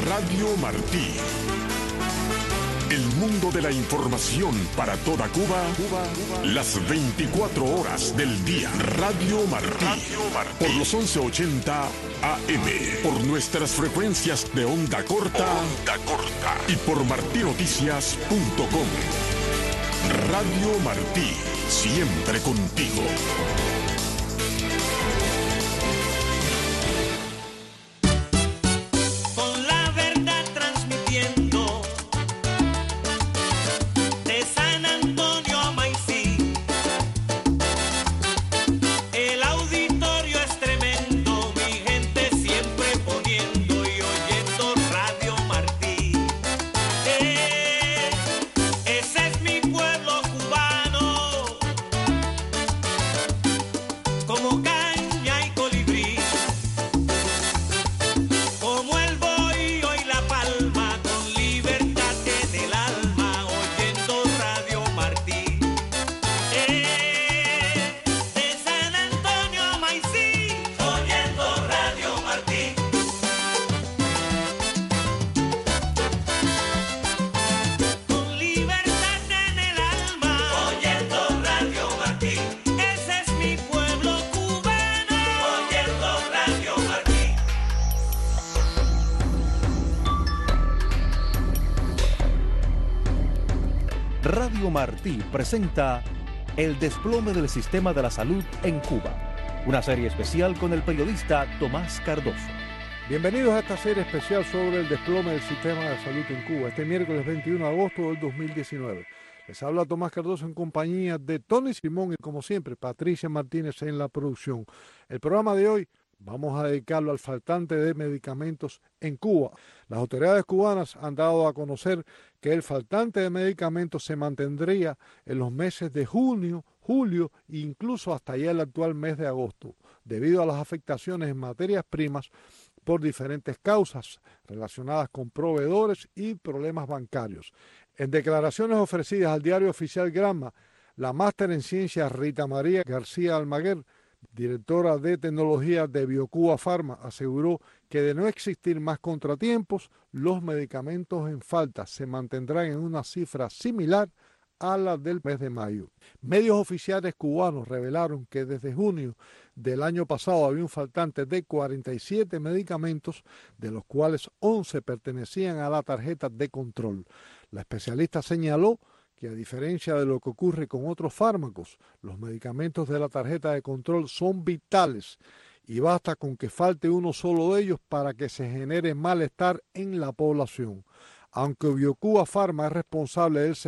Radio Martí. El mundo de la información para toda Cuba, las 24 horas del día. Radio Martí. Por los 1180 AM. Por nuestras frecuencias de onda corta. Y por martinoticias.com. Radio Martí. Siempre contigo. Radio Martí presenta El desplome del sistema de la salud en Cuba, una serie especial con el periodista Tomás Cardoso. Bienvenidos a esta serie especial sobre el desplome del sistema de salud en Cuba, este miércoles 21 de agosto del 2019. Les habla Tomás Cardoso en compañía de Tony Simón y, como siempre, Patricia Martínez en la producción. El programa de hoy vamos a dedicarlo al faltante de medicamentos en Cuba. Las autoridades cubanas han dado a conocer que el faltante de medicamentos se mantendría en los meses de junio, julio e incluso hasta ya el actual mes de agosto, debido a las afectaciones en materias primas por diferentes causas relacionadas con proveedores y problemas bancarios. En declaraciones ofrecidas al diario oficial Granma, la máster en ciencias Rita María García Almaguer, directora de tecnología de Biocuba Pharma, aseguró que de no existir más contratiempos, los medicamentos en falta se mantendrán en una cifra similar a la del mes de mayo. Medios oficiales cubanos revelaron que desde junio del año pasado había un faltante de 47 medicamentos, de los cuales 11 pertenecían a la tarjeta de control. La especialista señaló que a diferencia de lo que ocurre con otros fármacos, los medicamentos de la tarjeta de control son vitales y basta con que falte uno solo de ellos para que se genere malestar en la población. Aunque Biocuba Pharma es responsable del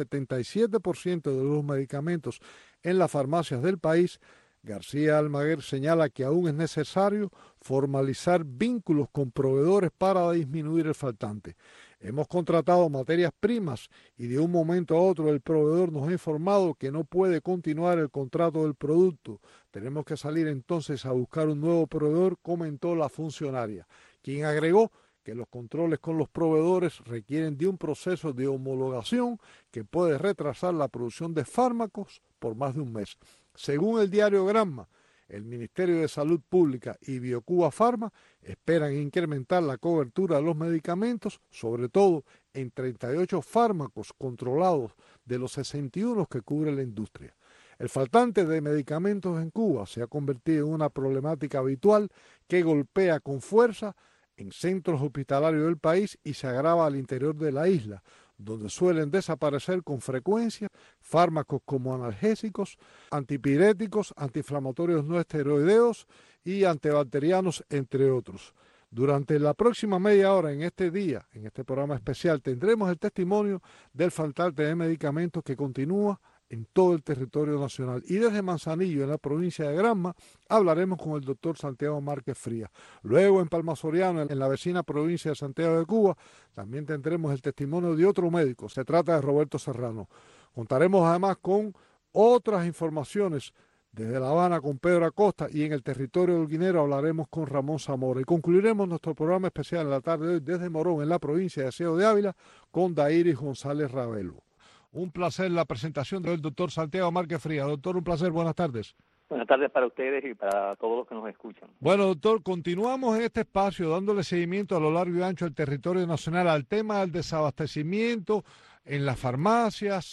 77% de los medicamentos en las farmacias del país, García Almaguer señala que aún es necesario formalizar vínculos con proveedores para disminuir el faltante. Hemos contratado materias primas y de un momento a otro el proveedor nos ha informado que no puede continuar el contrato del producto. Tenemos que salir entonces a buscar un nuevo proveedor, comentó la funcionaria, quien agregó que los controles con los proveedores requieren de un proceso de homologación que puede retrasar la producción de fármacos por más de un mes. Según el diario Granma, el Ministerio de Salud Pública y Biocuba Pharma esperan incrementar la cobertura de los medicamentos, sobre todo en 38 fármacos controlados de los 61 que cubre la industria. El faltante de medicamentos en Cuba se ha convertido en una problemática habitual que golpea con fuerza en centros hospitalarios del país y se agrava al interior de la isla, donde suelen desaparecer con frecuencia fármacos como analgésicos, antipiréticos, antiinflamatorios no esteroideos y antibacterianos, entre otros. Durante la próxima media hora en este día, en este programa especial, tendremos el testimonio del faltante de medicamentos que continúa en todo el territorio nacional. Y desde Manzanillo, en la provincia de Granma, hablaremos con el doctor Santiago Márquez Frías. Luego, en Palma Soriano, en la vecina provincia de Santiago de Cuba, también tendremos el testimonio de otro médico. Se trata de Roberto Serrano. Contaremos además con otras informaciones desde La Habana con Pedro Acosta, y en el territorio holguinero hablaremos con Ramón Zamora. Y concluiremos nuestro programa especial en la tarde de hoy desde Morón, en la provincia de Ciego de Ávila, con Dairis González Ravelo. Un placer la presentación del doctor Santiago Márquez Frías. Doctor, un placer, buenas tardes. Buenas tardes para ustedes y para todos los que nos escuchan. Bueno, doctor, continuamos en este espacio dándole seguimiento a lo largo y ancho del territorio nacional al tema del desabastecimiento en las farmacias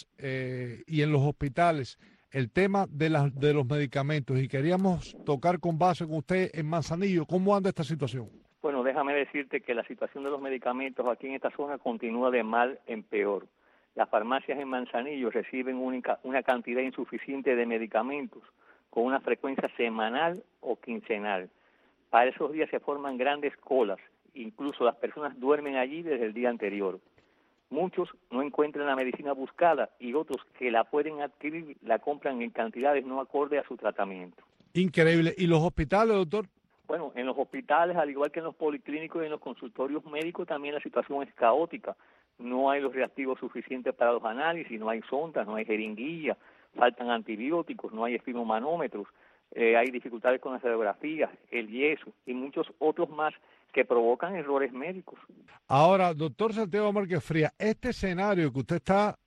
y en los hospitales, el tema de los medicamentos. Y queríamos tocar con base con usted en Manzanillo, ¿cómo anda esta situación? Bueno, déjame decirte que la situación de los medicamentos aquí en esta zona continúa de mal en peor. Las farmacias en Manzanillo reciben una cantidad insuficiente de medicamentos con una frecuencia semanal o quincenal. Para esos días se forman grandes colas, incluso las personas duermen allí desde el día anterior. Muchos no encuentran la medicina buscada y otros que la pueden adquirir la compran en cantidades no acorde a su tratamiento. Increíble. ¿Y los hospitales, doctor? Bueno, en los hospitales, al igual que en los policlínicos y en los consultorios médicos, también la situación es caótica. No hay los reactivos suficientes para los análisis, no hay sondas, no hay jeringuillas, faltan antibióticos, no hay esfigmomanómetros, hay dificultades con las radiografías, el yeso y muchos otros más que provocan errores médicos. Ahora, doctor Santiago Márquez Frías, este escenario que usted está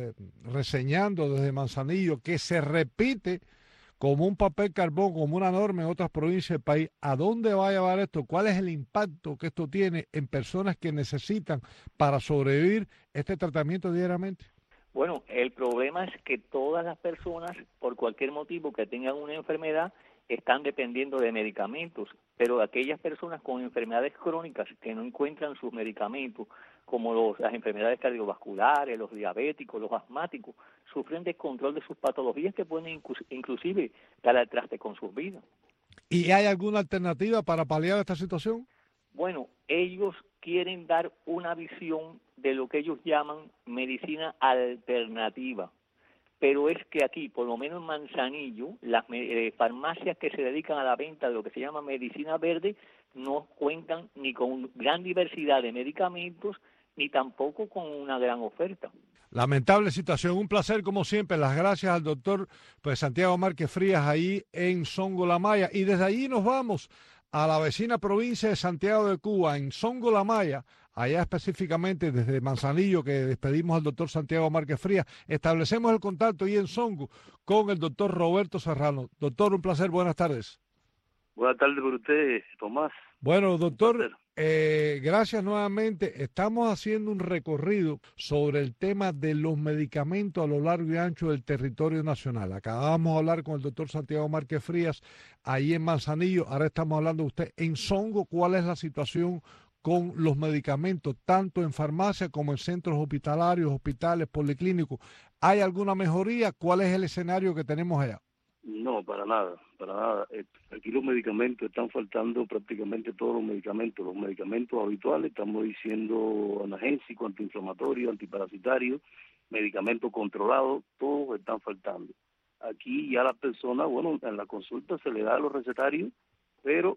reseñando desde Manzanillo, que se repite como un papel carbón, como una norma en otras provincias del país, ¿a dónde va a llevar esto? ¿Cuál es el impacto que esto tiene en personas que necesitan para sobrevivir este tratamiento diariamente? Bueno, el problema es que todas las personas, por cualquier motivo que tengan una enfermedad, están dependiendo de medicamentos, pero aquellas personas con enfermedades crónicas que no encuentran sus medicamentos, como las enfermedades cardiovasculares, los diabéticos, los asmáticos, sufren descontrol de sus patologías que pueden inclusive dar al traste con sus vidas. ¿Y hay alguna alternativa para paliar esta situación? Bueno, ellos quieren dar una visión de lo que ellos llaman medicina alternativa. Pero es que aquí, por lo menos en Manzanillo, las farmacias que se dedican a la venta de lo que se llama medicina verde no cuentan ni con gran diversidad de medicamentos, ni tampoco con una gran oferta. Lamentable situación. Un placer, como siempre. Las gracias al doctor Santiago Márquez Frías ahí en Songo La Maya. Y desde allí nos vamos a la vecina provincia de Santiago de Cuba, en Songo La Maya, allá específicamente desde Manzanillo, que despedimos al doctor Santiago Márquez Frías. Establecemos el contacto ahí en Songo con el doctor Roberto Serrano. Doctor, un placer, buenas tardes. Buenas tardes por usted, Tomás. Bueno, doctor, gracias nuevamente. Estamos haciendo un recorrido sobre el tema de los medicamentos a lo largo y ancho del territorio nacional. Acabamos de hablar con el doctor Santiago Márquez Frías ahí en Manzanillo. Ahora estamos hablando de usted en Songo. ¿Cuál es la situación con los medicamentos, tanto en farmacia como en centros hospitalarios, hospitales, policlínicos? ¿Hay alguna mejoría? ¿Cuál es el escenario que tenemos allá? No, para nada, para nada. Aquí los medicamentos están faltando, prácticamente todos los medicamentos habituales, estamos diciendo analgésico, antiinflamatorio, antiparasitario, medicamentos controlados, todos están faltando. Aquí ya las personas, bueno, en la consulta se le da a los recetarios, pero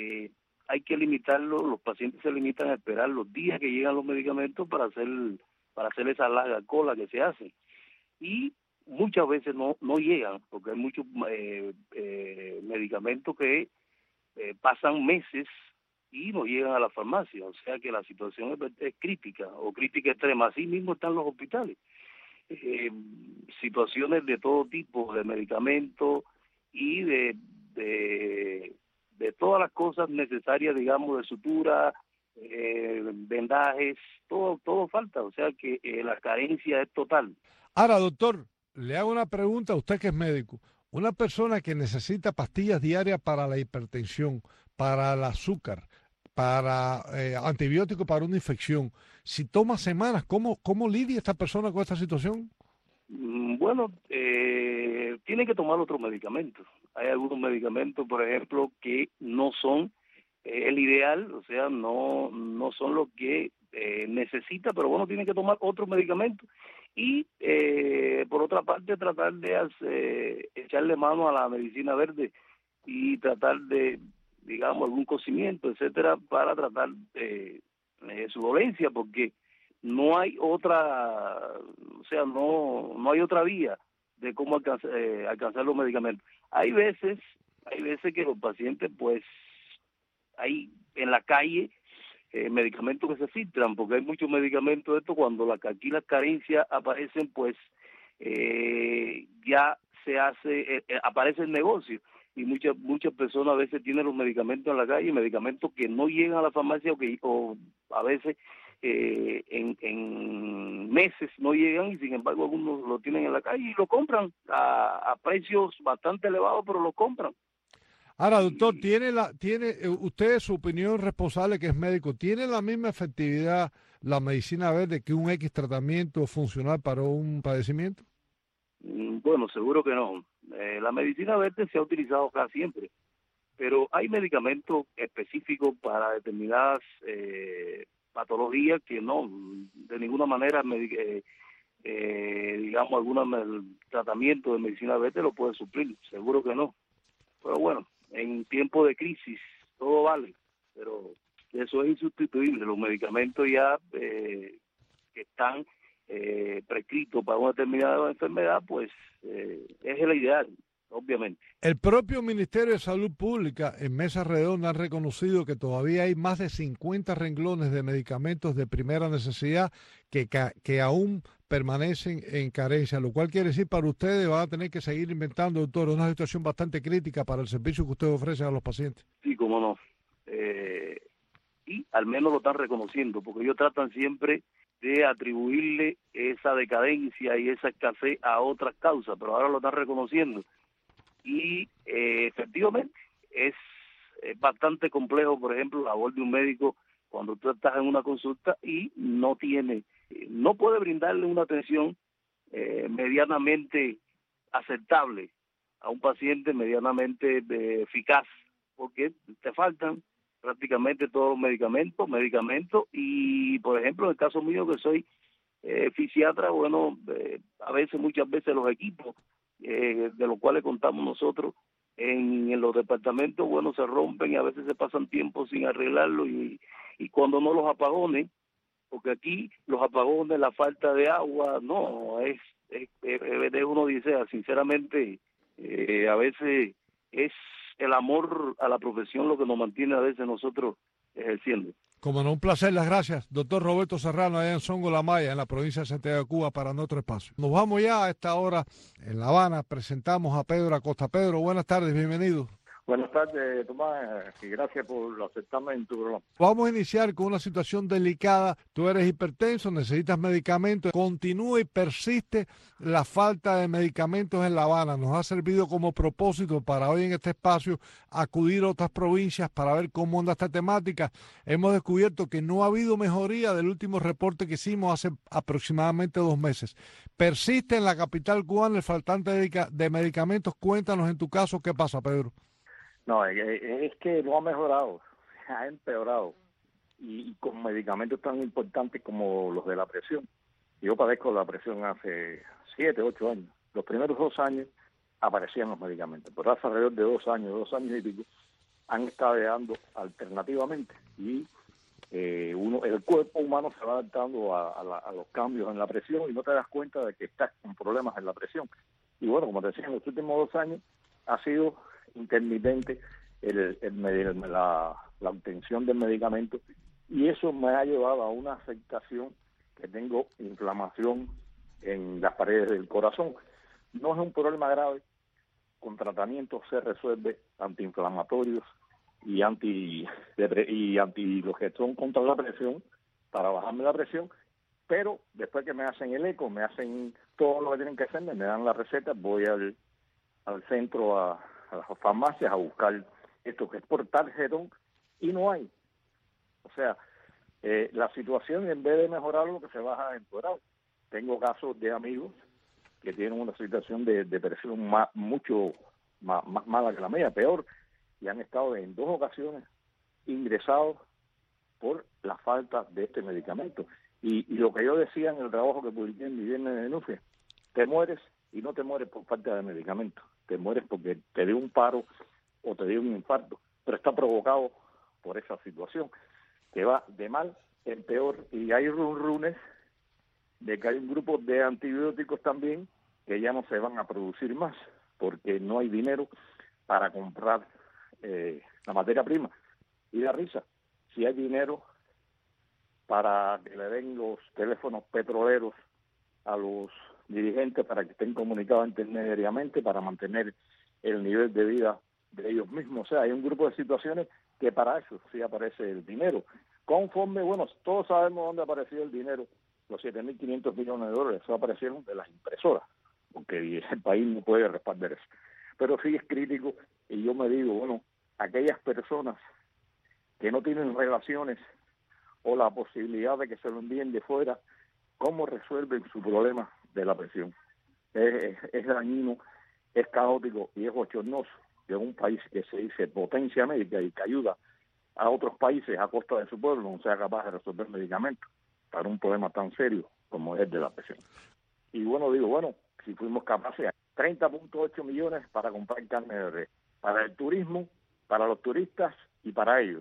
hay que limitarlo, los pacientes se limitan a esperar los días que llegan los medicamentos para hacer esa larga cola que se hace. Y muchas veces no llegan, porque hay muchos medicamentos que pasan meses y no llegan a la farmacia, o sea que la situación es crítica, o crítica extrema. Así mismo están los hospitales. Situaciones de todo tipo, de medicamentos y de todas las cosas necesarias, digamos, de sutura, vendajes, todo falta, o sea que la carencia es total. Ahora, doctor, le hago una pregunta a usted que es médico. Una persona que necesita pastillas diarias para la hipertensión, para el azúcar, para antibióticos para una infección, si toma semanas, ¿cómo lidia esta persona con esta situación? Bueno, tiene que tomar otros medicamentos. Hay algunos medicamentos, por ejemplo, que no son el ideal, o sea, no son lo que necesita, pero bueno, tiene que tomar otros medicamentos. Y por otra parte tratar de echarle mano a la medicina verde y tratar de, digamos, algún cocimiento, etcétera, para tratar su dolencia, porque no hay otra, o sea, no hay otra vía de cómo alcanzar los medicamentos. Hay veces que los pacientes, pues, hay en la calle medicamentos que se filtran, porque hay muchos medicamentos de estos, cuando aquí las carencias aparecen, pues ya aparece el negocio, y muchas personas a veces tienen los medicamentos en la calle, medicamentos que no llegan a la farmacia o a veces en meses no llegan, y sin embargo algunos lo tienen en la calle y lo compran a precios bastante elevados, pero lo compran. Ahora, doctor, ¿tiene usted, su opinión responsable, que es médico, tiene la misma efectividad la medicina verde que un X tratamiento funcional para un padecimiento? Bueno, seguro que no. La medicina verde se ha utilizado casi siempre, pero hay medicamentos específicos para determinadas patologías que no, de ninguna manera, digamos, algún tratamiento de medicina verde lo puede suplir, seguro que no. Pero bueno, en tiempo de crisis todo vale, pero eso es insustituible. Los medicamentos ya que están prescritos para una determinada enfermedad, pues es el ideal, obviamente. El propio Ministerio de Salud Pública en mesa redonda ha reconocido que todavía hay más de 50 renglones de medicamentos de primera necesidad que aún permanecen en carencia, lo cual quiere decir para ustedes van a tener que seguir inventando, doctor, una situación bastante crítica para el servicio que ustedes ofrecen a los pacientes. Sí, cómo no. Y al menos lo están reconociendo, porque ellos tratan siempre de atribuirle esa decadencia y esa escasez a otras causas, pero ahora lo están reconociendo. Y efectivamente es bastante complejo, por ejemplo, la labor de un médico cuando tú estás en una consulta y no puede brindarle una atención medianamente aceptable a un paciente, medianamente eficaz, porque te faltan prácticamente todos los medicamentos, y por ejemplo en el caso mío que soy fisiatra, bueno, muchas veces los equipos de los cuales contamos nosotros en los departamentos, bueno, se rompen y a veces se pasan tiempo sin arreglarlo, y cuando no los apagones, porque aquí los apagones, la falta de agua, no, es uno dice, sinceramente, a veces es el amor a la profesión lo que nos mantiene a veces nosotros ejerciendo. Como no, un placer, las gracias. Doctor Roberto Serrano, allá en Songo La Maya, en la provincia de Santiago de Cuba, para nuestro espacio. Nos vamos ya a esta hora en La Habana. Presentamos a Pedro Acosta. Pedro, buenas tardes, bienvenido. Buenas tardes, Tomás, y gracias por aceptarme en tu programa. Vamos a iniciar con una situación delicada. Tú eres hipertenso, necesitas medicamentos. Continúa y persiste la falta de medicamentos en La Habana. Nos ha servido como propósito para hoy en este espacio acudir a otras provincias para ver cómo anda esta temática. Hemos descubierto que no ha habido mejoría del último reporte que hicimos hace aproximadamente 2 meses. Persiste en la capital cubana el faltante de medicamentos. Cuéntanos en tu caso qué pasa, Pedro. No, es que no ha mejorado, ha empeorado, y con medicamentos tan importantes como los de la presión. Yo padezco la presión hace 7, 8 años. Los primeros 2 años aparecían los medicamentos, pero hace alrededor de 2 años y pico, han estado llegando alternativamente, y el cuerpo humano se va adaptando a los cambios en la presión y no te das cuenta de que estás con problemas en la presión. Y bueno, como te decía, en los últimos 2 años ha sido intermitente la obtención del medicamento, y eso me ha llevado a una afectación que tengo inflamación en las paredes del corazón. No es un problema grave, con tratamientos se resuelve, antiinflamatorios y los que son contra la presión, para bajarme la presión, pero después que me hacen el eco, me hacen todo lo que tienen que hacerme, me dan la receta, voy al centro, a las farmacias a buscar esto que es por tarjetón, y no hay. O sea, la situación, en vez de mejorar, lo que se va a empeorar. Tengo casos de amigos que tienen una situación de presión mucho más mala que la mía, peor, y han estado en 2 ocasiones ingresados por la falta de este medicamento. Y lo que yo decía en el trabajo que publiqué en mi viernes de denuncia, te mueres, y no te mueres por falta de medicamento, te mueres porque te dio un paro o te dio un infarto, pero está provocado por esa situación que va de mal en peor. Y hay rumores de que hay un grupo de antibióticos también que ya no se van a producir más porque no hay dinero para comprar la materia prima. Y la risa, si hay dinero para que le den los teléfonos petroleros a los dirigentes para que estén comunicados intermediariamente para mantener el nivel de vida de ellos mismos. O sea, hay un grupo de situaciones que para eso sí aparece el dinero. Conforme, bueno, todos sabemos dónde apareció el dinero, los 7.500 millones de dólares, eso aparecieron de las impresoras, porque el país no puede respaldar eso. Pero sí es crítico, y yo me digo, bueno, aquellas personas que no tienen relaciones o la posibilidad de que se lo envíen de fuera, ¿cómo resuelven su problema de la presión? Es dañino, es caótico y es bochornoso que un país que se dice potencia médica y que ayuda a otros países a costa de su pueblo no sea capaz de resolver medicamentos para un problema tan serio como es el de la presión. Y bueno, digo, bueno, si fuimos capaces, 30.8 millones para comprar carne de res, para el turismo, para los turistas y para ellos.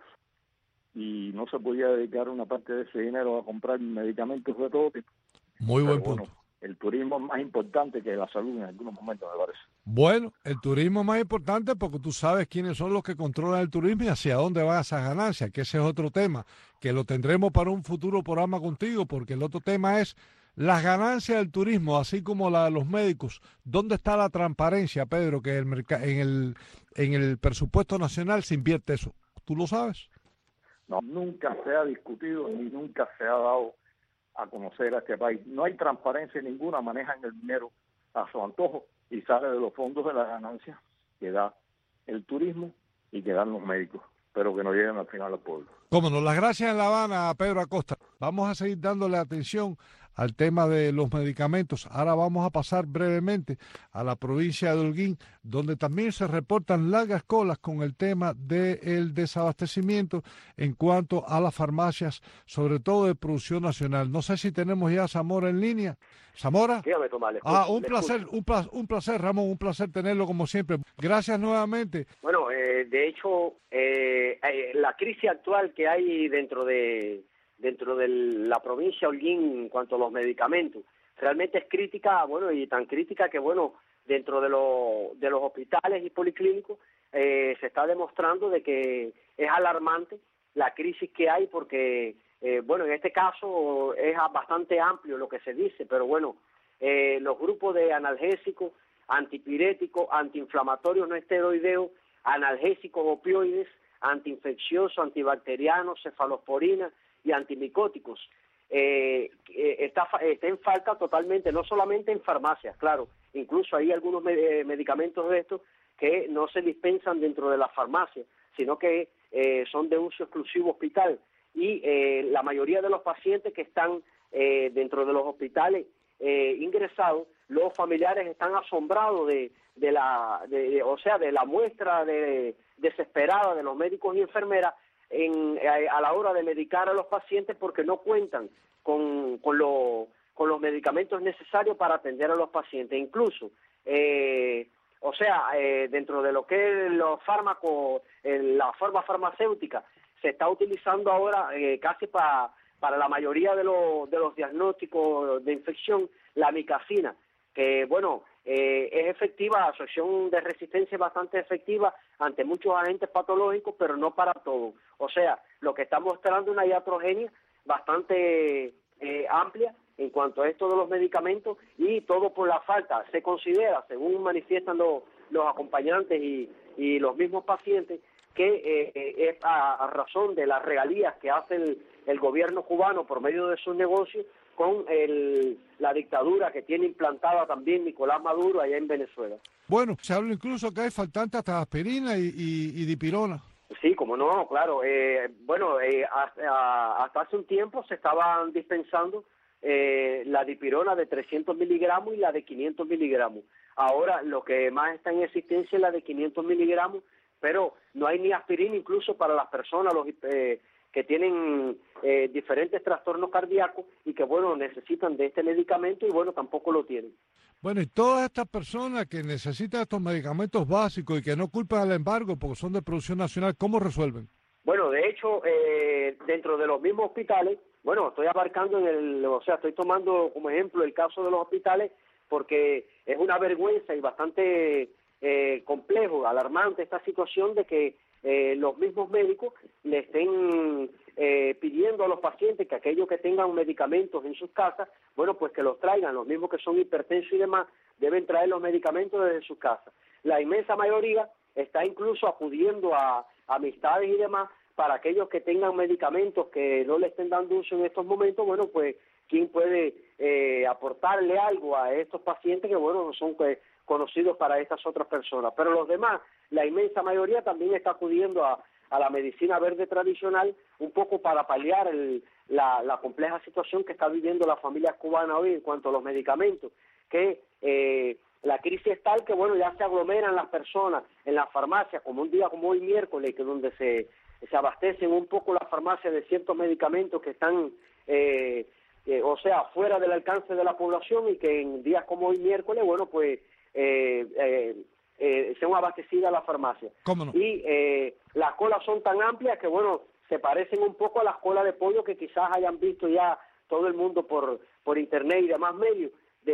Y no se podía dedicar una parte de ese dinero a comprar medicamentos de todo tipo. Muy buen punto. Bueno, el turismo es más importante que la salud en algunos momentos, me parece. Bueno, el turismo es más importante porque tú sabes quiénes son los que controlan el turismo y hacia dónde van esas ganancias, que ese es otro tema, que lo tendremos para un futuro programa contigo, porque el otro tema es las ganancias del turismo, así como la de los médicos. ¿Dónde está la transparencia, Pedro, que en el presupuesto nacional se invierte eso? ¿Tú lo sabes? No, nunca se ha discutido ni nunca se ha dado a conocer a este país. No hay transparencia ninguna, manejan el dinero a su antojo y sale de los fondos de la ganancia que da el turismo y que dan los médicos, pero que no llegan al final al pueblo. Cómo no, las gracias en La Habana a Pedro Acosta. Vamos a seguir dándole atención al tema de los medicamentos. Ahora vamos a pasar brevemente a la provincia de Holguín, donde también se reportan largas colas con el tema del desabastecimiento en cuanto a las farmacias, sobre todo de producción nacional. No sé si tenemos ya a Zamora en línea. ¿Zamora? Dígame, Tomás. Un placer, Ramón, un placer tenerlo como siempre. Gracias nuevamente. Bueno, de hecho, la crisis actual que hay dentro de la provincia de Holguín en cuanto a los medicamentos, realmente es crítica, bueno, y tan crítica que, bueno, dentro de los hospitales y policlínicos se está demostrando de que es alarmante la crisis que hay porque, bueno, en este caso es bastante amplio lo que se dice, pero bueno, los grupos de analgésicos, antipiréticos, antiinflamatorios no esteroideos, analgésicos opioides, antiinfecciosos, antibacterianos, cefalosporina y antimicóticos, está en falta totalmente, no solamente en farmacias, claro, incluso hay algunos medicamentos de estos que no se dispensan dentro de las farmacias, sino que son de uso exclusivo hospital, y la mayoría de los pacientes que están dentro de los hospitales ingresados, los familiares están asombrados de la muestra desesperada de los médicos y enfermeras a la hora de medicar a los pacientes porque no cuentan con los medicamentos necesarios para atender a los pacientes. Incluso, dentro de lo que es los fármacos, la forma farmacéutica, se está utilizando ahora casi para la mayoría de los diagnósticos de infección, la amicacina, que bueno, es efectiva, la asociación de resistencia es bastante efectiva ante muchos agentes patológicos, pero no para todos. O sea, lo que está mostrando una iatrogenia bastante amplia en cuanto a esto de los medicamentos, y todo por la falta, se considera, según manifiestan los acompañantes y los mismos pacientes, que es a razón de las regalías que hace el gobierno cubano por medio de sus negocios con la dictadura que tiene implantada también Nicolás Maduro allá en Venezuela. Bueno, se habla incluso que hay faltantes hasta aspirina y dipirona. Sí, como no, claro. Hasta hace un tiempo se estaban dispensando la dipirona de 300 miligramos y la de 500 miligramos. Ahora lo que más está en existencia es la de 500 miligramos, pero no hay ni aspirina incluso para las personas que tienen diferentes trastornos cardíacos y que, bueno, necesitan de este medicamento y, bueno, tampoco lo tienen. Bueno, y todas estas personas que necesitan estos medicamentos básicos y que no culpan al embargo porque son de producción nacional, ¿cómo resuelven? Bueno, de hecho, dentro de los mismos hospitales, bueno, estoy abarcando estoy tomando como ejemplo el caso de los hospitales porque es una vergüenza y bastante complejo, alarmante esta situación de que los mismos médicos le estén pidiendo a los pacientes que aquellos que tengan medicamentos en sus casas, bueno, pues que los traigan. Los mismos que son hipertensos y demás deben traer los medicamentos desde sus casas. La inmensa mayoría está incluso acudiendo a amistades y demás para aquellos que tengan medicamentos que no le estén dando uso en estos momentos. Bueno, pues quién puede aportarle algo a estos pacientes que, bueno, no son conocidos para estas otras personas. Pero los demás, la inmensa mayoría también está acudiendo a la medicina verde tradicional, un poco para paliar la compleja situación que está viviendo la familia cubana hoy en cuanto a los medicamentos, que la crisis es tal que, bueno, ya se aglomeran las personas en las farmacias, como un día como hoy miércoles, que donde se abastecen un poco las farmacias de ciertos medicamentos que están, fuera del alcance de la población, y que en días como hoy miércoles, bueno, pues sean abastecidas las farmacias. ¿Cómo no? Y las colas son tan amplias que, bueno, se parecen un poco a las colas de pollo que quizás hayan visto ya todo el mundo por internet y demás medios,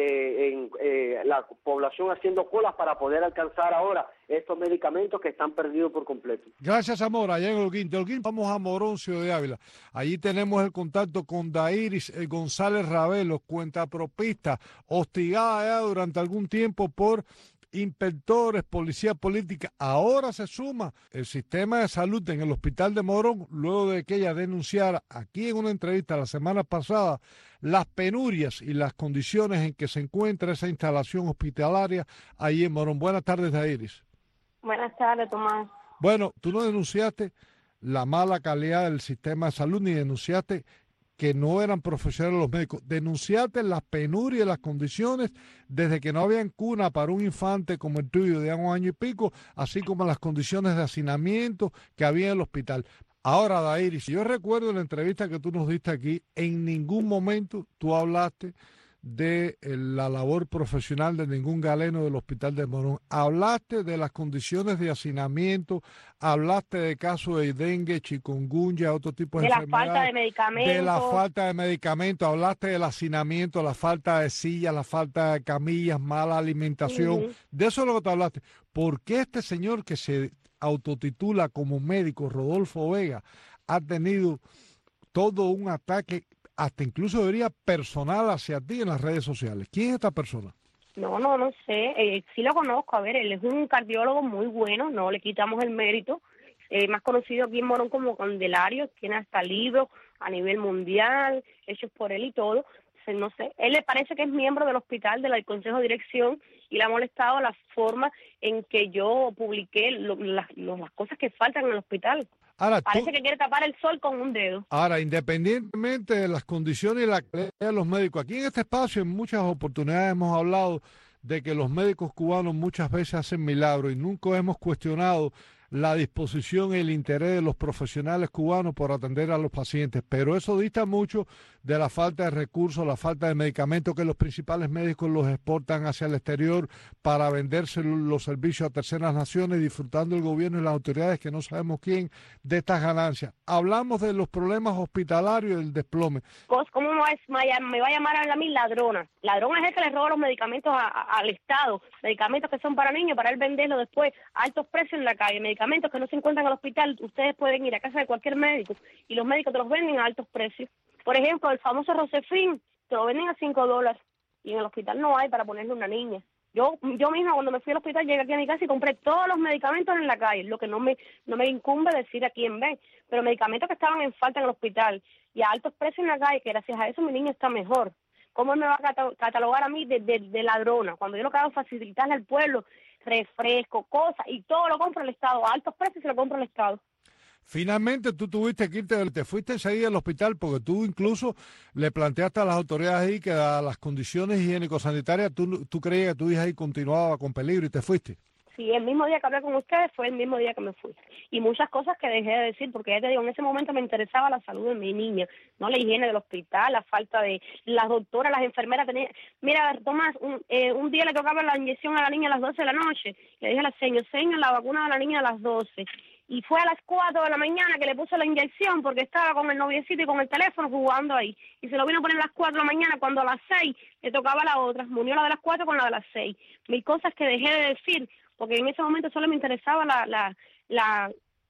la población haciendo colas para poder alcanzar ahora estos medicamentos que están perdidos por completo. Gracias, Zamora. Allá en Holguín. De Holguín vamos a Moroncio de Ávila. Allí tenemos el contacto con Dairis González Ravelo, cuentapropista, hostigada ya durante algún tiempo por inspectores, policía política. Ahora se suma el sistema de salud en el hospital de Morón, luego de que ella denunciara aquí en una entrevista la semana pasada las penurias y las condiciones en que se encuentra esa instalación hospitalaria ahí en Morón. Buenas tardes, Dairis. Buenas tardes, Tomás. Bueno, tú no denunciaste la mala calidad del sistema de salud, ni denunciaste que no eran profesionales los médicos. Denunciaste las penurias y las condiciones desde que no habían cuna para un infante como el tuyo de un año y pico, así como las condiciones de hacinamiento que había en el hospital. Ahora, Dairis, yo recuerdo en la entrevista que tú nos diste aquí, en ningún momento tú hablaste de la labor profesional de ningún galeno del hospital de Morón. Hablaste de las condiciones de hacinamiento, hablaste de casos de dengue, chikungunya, otro tipo de enfermedades. De la falta de medicamentos. De la falta de medicamentos, hablaste del hacinamiento, la falta de sillas, la falta de camillas, mala alimentación. De eso es lo que te hablaste. ¿Por qué este señor que se autotitula como médico, Rodolfo Vega, ha tenido todo un ataque, hasta incluso diría personal, hacia ti en las redes sociales? ¿Quién es esta persona? No sé, sí lo conozco. A ver, él es un cardiólogo muy bueno, no le quitamos el mérito, más conocido aquí en Morón como Candelario, tiene hasta libros a nivel mundial, hechos por él y todo. No sé, él le parece que es miembro del hospital, del consejo de dirección, y le ha molestado la forma en que yo publiqué las cosas que faltan en el hospital. Ahora, parece que quiere tapar el sol con un dedo. Ahora, independientemente de las condiciones y la calidad de los médicos, aquí en este espacio en muchas oportunidades hemos hablado de que los médicos cubanos muchas veces hacen milagros y nunca hemos cuestionado la disposición y el interés de los profesionales cubanos por atender a los pacientes, pero eso dista mucho de la falta de recursos, la falta de medicamentos, que los principales médicos los exportan hacia el exterior para venderse los servicios a terceras naciones, disfrutando el gobierno y las autoridades, que no sabemos quién, de estas ganancias. Hablamos de los problemas hospitalarios y del desplome. ¿Cómo me va a llamar a mí ladrona? Ladrona es el que le roba los medicamentos al Estado, medicamentos que son para niños, para él venderlos después a altos precios en la calle, medicamentos que no se encuentran en el hospital. Ustedes pueden ir a casa de cualquier médico y los médicos te los venden a altos precios. Por ejemplo, el famoso Rosefrin te lo venden a $5 y en el hospital no hay para ponerle a una niña. Yo misma cuando me fui al hospital llegué aquí a mi casa y compré todos los medicamentos en la calle, lo que no me incumbe decir a quién ven, pero medicamentos que estaban en falta en el hospital y a altos precios en la calle, que gracias a eso mi niño está mejor. ¿Cómo él me va a catalogar a mí de ladrona? Cuando yo lo que hago es facilitarle al pueblo refresco, cosas, y todo lo compra el Estado, a altos precios se lo compra el Estado. Finalmente tú tuviste que irte, te fuiste enseguida al hospital porque tú incluso le planteaste a las autoridades ahí que a las condiciones higiénico-sanitarias tú creías que tu hija ahí continuaba con peligro y te fuiste. Sí, el mismo día que hablé con ustedes fue el mismo día que me fui. Y muchas cosas que dejé de decir, porque ya te digo, en ese momento me interesaba la salud de mi niña, no la higiene del hospital, la falta de las doctoras, las enfermeras. Mira, Tomás, un día le tocaba la inyección a la niña a las 12 de la noche. Le dije a la señora, la vacuna de la niña a las 12. Y fue a las 4 de la mañana que le puso la inyección porque estaba con el noviecito y con el teléfono jugando ahí. Y se lo vino a poner a las 4 de la mañana cuando a las 6 le tocaba la otra. Unió la de las 4 con la de las 6. Mil cosas que dejé de decir porque en ese momento solo me interesaba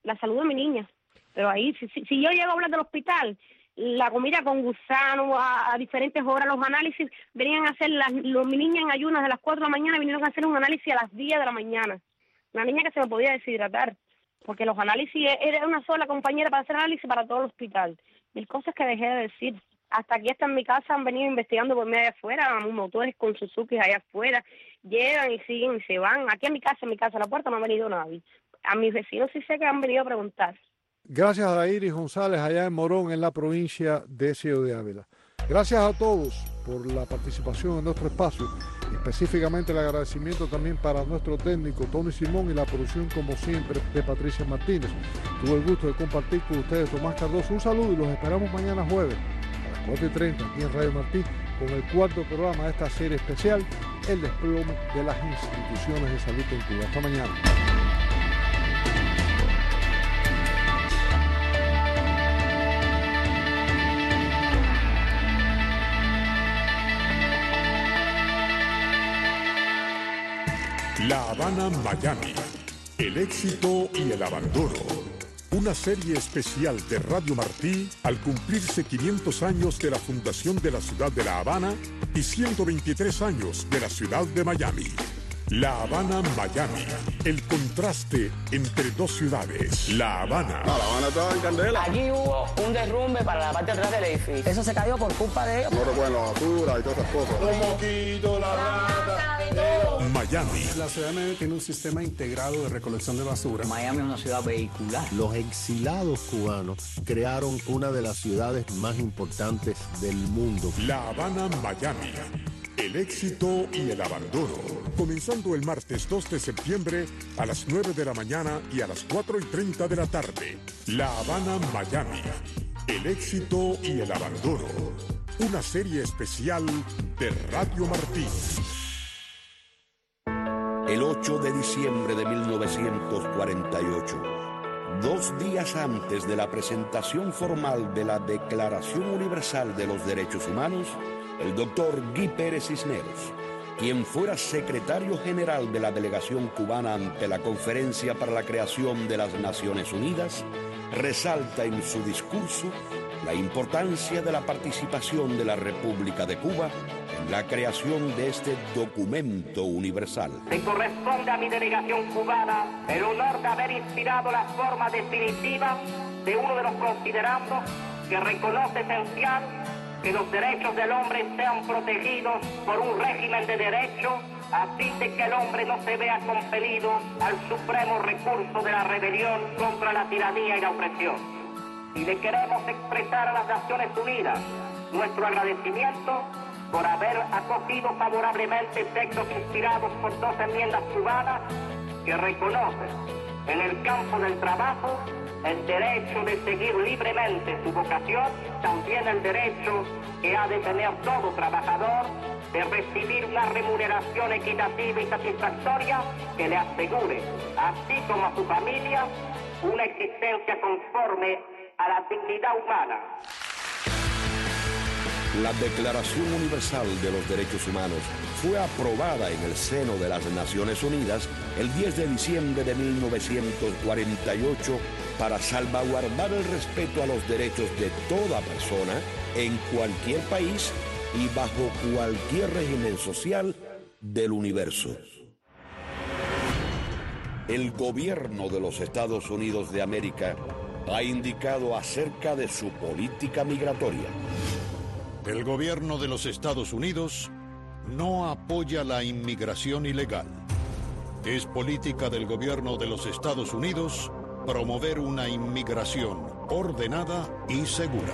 la salud de mi niña. Pero ahí, si yo llego a hablar del hospital, la comida con gusano a diferentes horas, los análisis, venían a hacer, mi niña en ayunas de las 4 de la mañana vinieron a hacer un análisis a las 10 de la mañana. Una niña que se me podía deshidratar, porque los análisis, era una sola compañera para hacer análisis para todo el hospital. Mil cosas que dejé de decir. Hasta aquí, hasta en mi casa, han venido investigando por mí allá afuera, motores con Suzuki allá afuera, llegan y siguen y se van. Aquí en mi casa, a la puerta no ha venido nadie. A mis vecinos sí sé que han venido a preguntar. Gracias a Iris González allá en Morón, en la provincia de Ciego de Ávila. Gracias a todos por la participación en nuestro espacio. Específicamente el agradecimiento también para nuestro técnico Tony Simón y la producción, como siempre, de Patricia Martínez. Tuve el gusto de compartir con ustedes Tomás Cardoso. Un saludo y los esperamos mañana jueves a las 4:30 aquí en Radio Martí con el cuarto programa de esta serie especial, El desplome de las instituciones de salud en Cuba. Hasta mañana. La Habana, Miami. El éxito y el abandono. Una serie especial de Radio Martí al cumplirse 500 años de la fundación de la ciudad de La Habana y 123 años de la ciudad de Miami. La Habana, Miami. El contraste entre dos ciudades. La Habana. No, La Habana estaba en candela. Allí hubo un derrumbe para la parte de atrás del edificio. Eso se cayó por culpa de ellos. No recuerdan la basura y todas esas cosas. Los mosquitos, la rata. Miami. La ciudad de Miami tiene un sistema integrado de recolección de basura. Miami es una ciudad vehicular. Los exilados cubanos crearon una de las ciudades más importantes del mundo. La Habana, Miami. El éxito y el abandono. Comenzando el martes 2 de septiembre a las 9 de la mañana y a las 4:30 de la tarde. La Habana, Miami. El éxito y el abandono. Una serie especial de Radio Martí. El 8 de diciembre de 1948, 2 días antes de la presentación formal de la Declaración Universal de los Derechos Humanos, el doctor Guy Pérez Cisneros, quien fuera secretario general de la delegación cubana ante la Conferencia para la Creación de las Naciones Unidas, resalta en su discurso la importancia de la participación de la República de Cuba en la creación de este documento universal. Le corresponde a mi delegación cubana el honor de haber inspirado la forma definitiva de uno de los considerandos que reconoce esencial que los derechos del hombre sean protegidos por un régimen de derecho, a fin de que el hombre no se vea compelido al supremo recurso de la rebelión contra la tiranía y la opresión. Y le queremos expresar a las Naciones Unidas nuestro agradecimiento por haber acogido favorablemente textos inspirados por 2 enmiendas cubanas que reconocen en el campo del trabajo el derecho de seguir libremente su vocación, también el derecho que ha de tener todo trabajador de recibir una remuneración equitativa y satisfactoria que le asegure, así como a su familia, una existencia conforme a la dignidad humana. La Declaración Universal de los Derechos Humanos fue aprobada en el seno de las Naciones Unidas el 10 de diciembre de 1948 para salvaguardar el respeto a los derechos de toda persona en cualquier país y bajo cualquier régimen social del universo. El gobierno de los Estados Unidos de América ha indicado acerca de su política migratoria. El gobierno de los Estados Unidos no apoya la inmigración ilegal. Es política del gobierno de los Estados Unidos promover una inmigración ordenada y segura.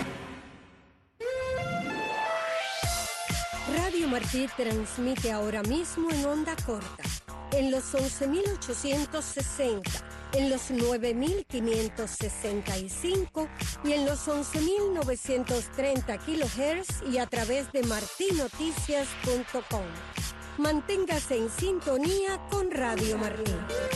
Radio Martí transmite ahora mismo en onda corta, en los 11.860, en los 9.565 y en los 11.930 kHz y a través de martinoticias.com. Manténgase en sintonía con Radio Martí.